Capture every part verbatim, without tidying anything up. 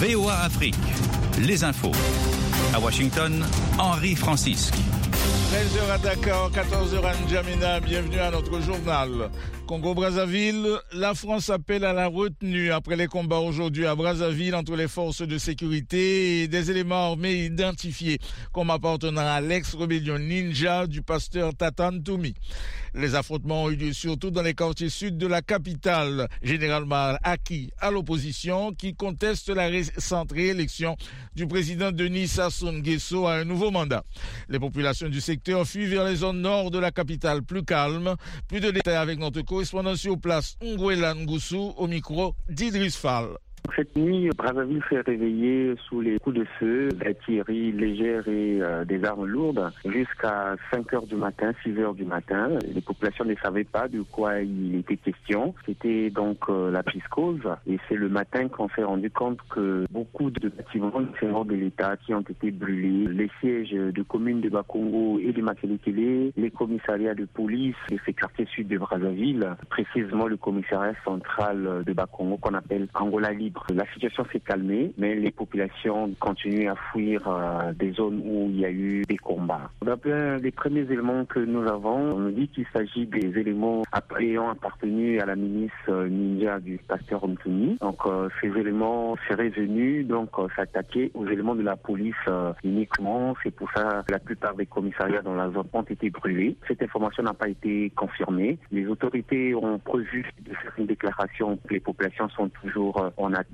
V O A Afrique, les infos. À Washington, Henri Francisque. treize heures à Dakar, quatorze heures à N'Djamena, bienvenue à notre journal. Congo-Brazzaville, la France appelle à la retenue après les combats aujourd'hui à Brazzaville entre les forces de sécurité et des éléments armés identifiés comme appartenant à l'ex-rébellion ninja du pasteur Tatan Toumi. Les affrontements ont eu lieu surtout dans les quartiers sud de la capitale, généralement acquis à l'opposition qui conteste la récente réélection du président Denis Sassou Nguesso à un nouveau mandat. Les populations du secteur fuient vers les zones nord de la capitale plus calmes. Plus de détails avec notre correspondant sur place, Ngwela Ngoussou, au micro d'Idriss Fall. Cette nuit, Brazzaville s'est réveillée sous les coups de feu, d'artillerie légère et euh, des armes lourdes jusqu'à cinq heures du matin, six heures du matin. Les populations ne savaient pas de quoi il était question. C'était donc euh, la psychose. Et c'est le matin qu'on s'est rendu compte que beaucoup de bâtiments de l'État qui ont été brûlés, les sièges de communes de Bakongo et de Makelekele, les commissariats de police de ces quartiers sud de Brazzaville, précisément le commissariat central de Bakongo qu'on appelle Angola Libre. La situation s'est calmée, mais les populations continuent à fuir euh, des zones où il y a eu des combats. D'après les premiers éléments que nous avons, on nous dit qu'il s'agit des éléments ayant appartenu à la milice euh, ninja du pasteur Mtoumi. Donc euh, ces éléments seraient venus donc euh, s'attaquer aux éléments de la police euh, uniquement. C'est pour ça que la plupart des commissariats dans la zone ont été brûlés. Cette information n'a pas été confirmée. Les autorités ont prévu de faire une déclaration que les populations sont toujours euh, en attente.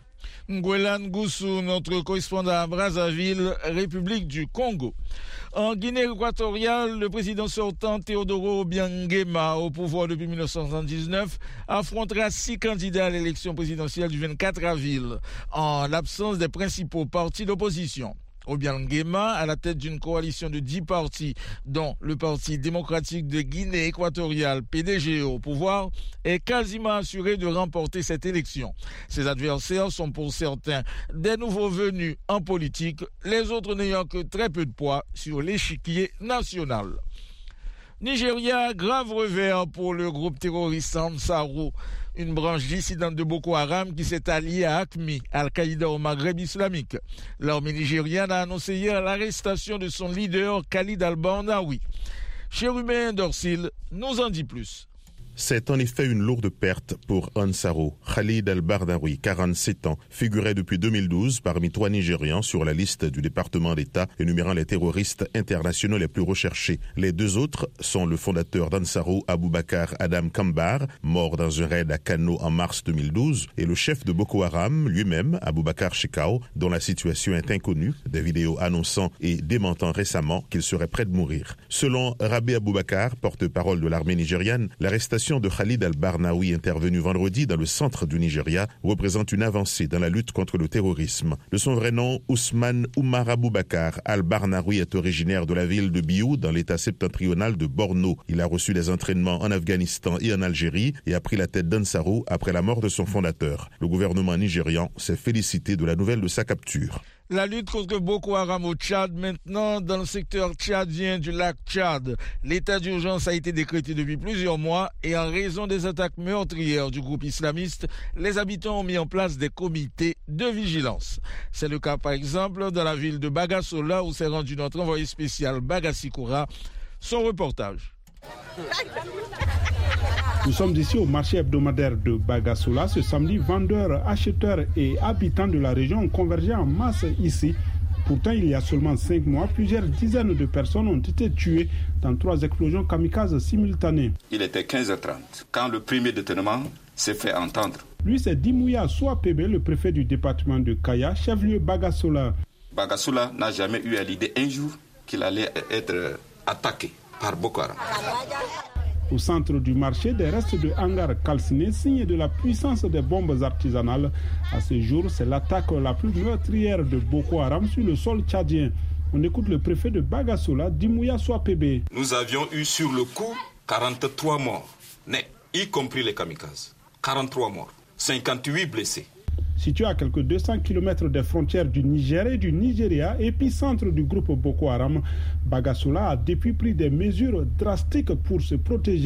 Ngwela Ngoussou, notre correspondant à Brazzaville, République du Congo. En Guinée équatoriale, le président sortant Teodoro Obiang-Nguema, au pouvoir depuis mille neuf cent soixante-dix-neuf, affrontera six candidats à l'élection présidentielle du vingt-quatre avril, en l'absence des principaux partis d'opposition. Obiang-Nguema, à la tête d'une coalition de dix partis, dont le Parti démocratique de Guinée équatoriale, P D G au pouvoir, est quasiment assuré de remporter cette élection. Ses adversaires sont pour certains des nouveaux venus en politique, les autres n'ayant que très peu de poids sur l'échiquier national. Nigeria, grave revers pour le groupe terroriste Ansarou, une branche dissidente de Boko Haram qui s'est alliée à Acmi, Al-Qaïda au Maghreb islamique. L'armée nigériane a annoncé hier l'arrestation de son leader Khalid al-Barnawi. Chérubin Dorsil nous en dit plus. C'est en effet une lourde perte pour Ansarou. Khalid al-Barnawi, quarante-sept ans, figurait depuis deux mille douze parmi trois Nigérians sur la liste du département d'État énumérant les terroristes internationaux les plus recherchés. Les deux autres sont le fondateur d'Ansarou, Aboubakar Adam Kambar, mort dans un raid à Kano en mars deux mille douze, et le chef de Boko Haram lui-même, Aboubakar Shekau, dont la situation est inconnue, des vidéos annonçant et démentant récemment qu'il serait prêt de mourir. Selon Rabi Aboubakar, porte-parole de l'armée nigériane, l'arrestation de Khalid al-Barnawi intervenue vendredi dans le centre du Nigeria représente une avancée dans la lutte contre le terrorisme. De son vrai nom, Ousmane Oumar Aboubakar al-Barnawi est originaire de la ville de Biou dans l'état septentrional de Borno. Il a reçu des entraînements en Afghanistan et en Algérie et a pris la tête d'Ansarou après la mort de son fondateur. Le gouvernement nigérian s'est félicité de la nouvelle de sa capture. La lutte contre Boko Haram au Tchad, maintenant dans le secteur tchadien du lac Tchad. L'état d'urgence a été décrété depuis plusieurs mois et en raison des attaques meurtrières du groupe islamiste, les habitants ont mis en place des comités de vigilance. C'est le cas par exemple dans la ville de Bagassola où s'est rendu notre envoyé spécial Bagasikoura. Son reportage. Nous sommes ici au marché hebdomadaire de Bagassola. Ce samedi, vendeurs, acheteurs et habitants de la région ont convergé en masse ici. Pourtant, il y a seulement cinq mois, plusieurs dizaines de personnes ont été tuées dans trois explosions kamikazes simultanées. Il était quinze heures trente quand le premier détonement s'est fait entendre. Lui, c'est Dimouya Souapébé, le préfet du département de Kaya, chef-lieu Bagassola. Bagassola n'a jamais eu à l'idée un jour qu'il allait être attaqué par Boko Haram. Au centre du marché, des restes de hangars calcinés, signe de la puissance des bombes artisanales. À ce jour, c'est l'attaque la plus meurtrière de Boko Haram sur le sol tchadien. On écoute le préfet de Bagassola, Dimouya Souapébé. Nous avions eu sur le coup quarante-trois morts, nets, y compris les kamikazes. quarante-trois morts, cinquante-huit blessés. Situé à quelques deux cents kilomètres des frontières du Niger et du Nigeria, épicentre du groupe Boko Haram, Bagassola a depuis pris des mesures drastiques pour se protéger.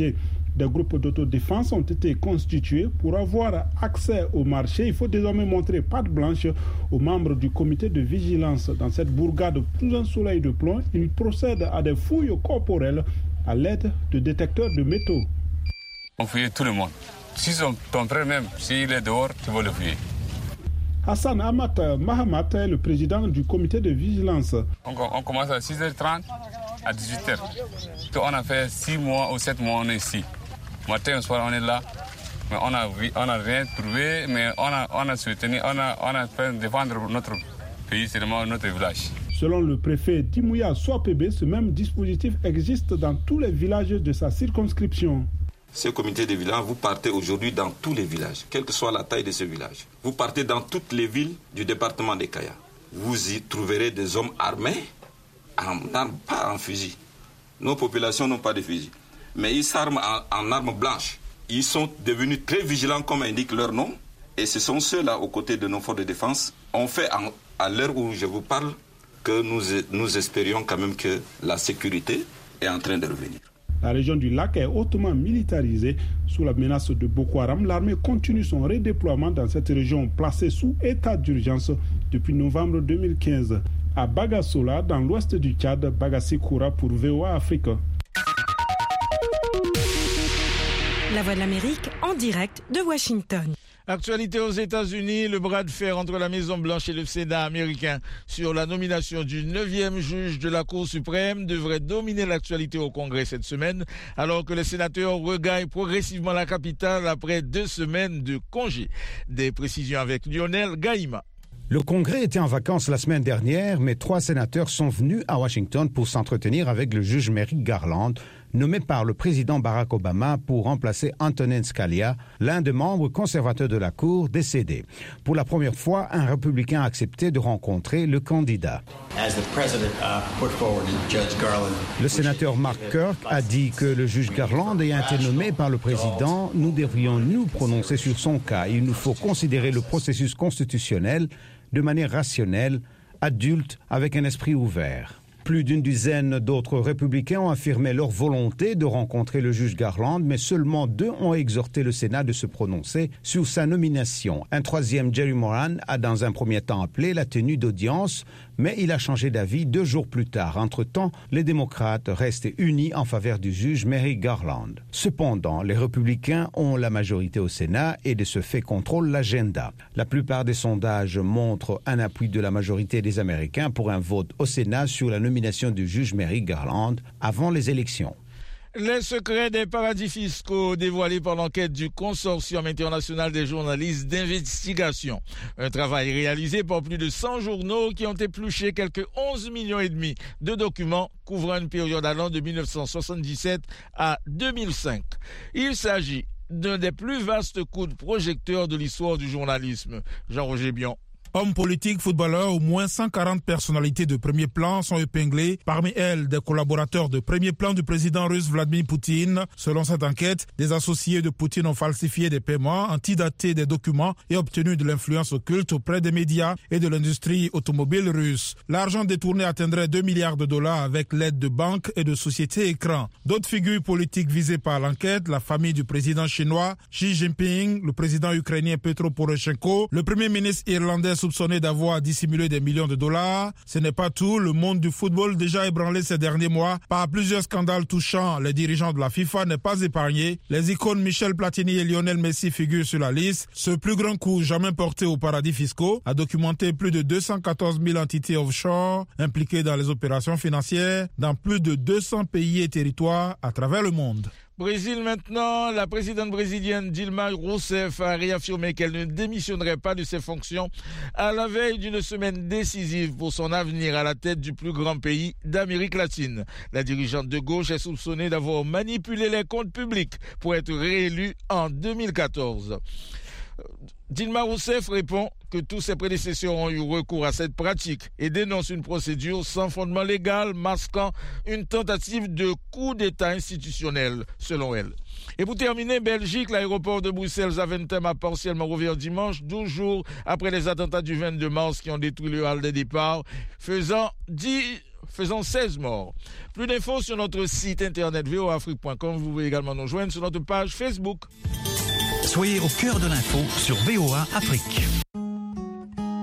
Des groupes d'autodéfense ont été constitués pour avoir accès au marché. Il faut désormais montrer patte blanche aux membres du comité de vigilance. Dans cette bourgade sous un soleil de plomb, ils procèdent à des fouilles corporelles à l'aide de détecteurs de métaux. On fouille tout le monde. Si ton frère même, s'il est dehors, tu vas le fouiller. Hassan Amat Mahamat est le président du comité de vigilance. On, on commence à six heures trente à dix-huit heures. On a fait six mois ou sept mois, on est ici. Matin au soir, on est là. Mais on n'a on a rien trouvé, mais on a, on a soutenu, on a, on a fait défendre notre pays, c'est notre village. Selon le préfet Timouya Swapebe, ce même dispositif existe dans tous les villages de sa circonscription. Ce comité de vigilance, vous partez aujourd'hui dans tous les villages, quelle que soit la taille de ce village. Vous partez dans toutes les villes du département de Kaya. Vous y trouverez des hommes armés, en armes, pas en fusil. Nos populations n'ont pas de fusil, mais ils s'arment en, en armes blanches. Ils sont devenus très vigilants, comme indique leur nom, et ce sont ceux-là, aux côtés de nos forces de défense. On fait, en, à l'heure où je vous parle, que nous, nous espérions quand même que la sécurité est en train de revenir. La région du lac est hautement militarisée. Sous la menace de Boko Haram, l'armée continue son redéploiement dans cette région placée sous état d'urgence depuis novembre deux mille quinze. À Bagasola, dans l'ouest du Tchad, Bagassi Koura pour V O A Afrique. La Voix de l'Amérique en direct de Washington. Actualité aux États-Unis, le bras de fer entre la Maison-Blanche et le Sénat américain sur la nomination du neuvième juge de la Cour suprême devrait dominer l'actualité au Congrès cette semaine, alors que les sénateurs regagnent progressivement la capitale après deux semaines de congé. Des précisions avec Lionel Gaïma. Le Congrès était en vacances la semaine dernière, mais trois sénateurs sont venus à Washington pour s'entretenir avec le juge Merrick Garland, nommé par le président Barack Obama pour remplacer Antonin Scalia, l'un des membres conservateurs de la Cour décédé. Pour la première fois, un républicain a accepté de rencontrer le candidat. Le sénateur Mark Kirk a dit que le juge Garland ayant été nommé par le président, nous devrions nous prononcer sur son cas. Il nous faut considérer le processus constitutionnel de manière rationnelle, adulte, avec un esprit ouvert. Plus d'une dizaine d'autres républicains ont affirmé leur volonté de rencontrer le juge Garland, mais seulement deux ont exhorté le Sénat de se prononcer sur sa nomination. Un troisième, Jerry Moran, a dans un premier temps appelé la tenue d'audience, mais il a changé d'avis deux jours plus tard. Entre-temps, les démocrates restent unis en faveur du juge Merrick Garland. Cependant, les républicains ont la majorité au Sénat et de ce fait contrôlent l'agenda. La plupart des sondages montrent un appui de la majorité des Américains pour un vote au Sénat sur la nomination du juge Merrick Garland avant les élections. Les secrets des paradis fiscaux dévoilés par l'enquête du Consortium international des journalistes d'investigation. Un travail réalisé par plus de cent journaux qui ont épluché quelques onze millions et demi de documents couvrant une période allant de dix-neuf cent soixante-dix-sept à deux mille cinq. Il s'agit d'un des plus vastes coups de projecteur de l'histoire du journalisme. Jean-Roger Bion. Hommes politiques, footballeurs, au moins cent quarante personnalités de premier plan sont épinglées. Parmi elles, des collaborateurs de premier plan du président russe Vladimir Poutine. Selon cette enquête, des associés de Poutine ont falsifié des paiements, antidaté des documents et obtenu de l'influence occulte auprès des médias et de l'industrie automobile russe. L'argent détourné atteindrait deux milliards de dollars avec l'aide de banques et de sociétés écrans. D'autres figures politiques visées par l'enquête, la famille du président chinois Xi Jinping, le président ukrainien Petro Poroshenko, le premier ministre irlandais soupçonné d'avoir dissimulé des millions de dollars. Ce n'est pas tout. Le monde du football, déjà ébranlé ces derniers mois par plusieurs scandales touchant les dirigeants de la FIFA, n'est pas épargné. Les icônes Michel Platini et Lionel Messi figurent sur la liste. Ce plus grand coup jamais porté aux paradis fiscaux a documenté plus de deux cent quatorze mille entités offshore impliquées dans les opérations financières dans plus de deux cents pays et territoires à travers le monde. Brésil maintenant, la présidente brésilienne Dilma Rousseff a réaffirmé qu'elle ne démissionnerait pas de ses fonctions à la veille d'une semaine décisive pour son avenir à la tête du plus grand pays d'Amérique latine. La dirigeante de gauche est soupçonnée d'avoir manipulé les comptes publics pour être réélue en deux mille quatorze. Dilma Rousseff répond que tous ses prédécesseurs ont eu recours à cette pratique et dénonce une procédure sans fondement légal masquant une tentative de coup d'État institutionnel, selon elle. Et pour terminer, Belgique, l'aéroport de Bruxelles-Zaventem a partiellement rouvert dimanche, douze jours après les attentats du vingt-deux mars qui ont détruit le hall de départ, faisant dix faisant seize morts. Plus d'infos sur notre site internet v o a afrique point com. Vous pouvez également nous joindre sur notre page Facebook. Soyez au cœur de l'info sur V O A Afrique.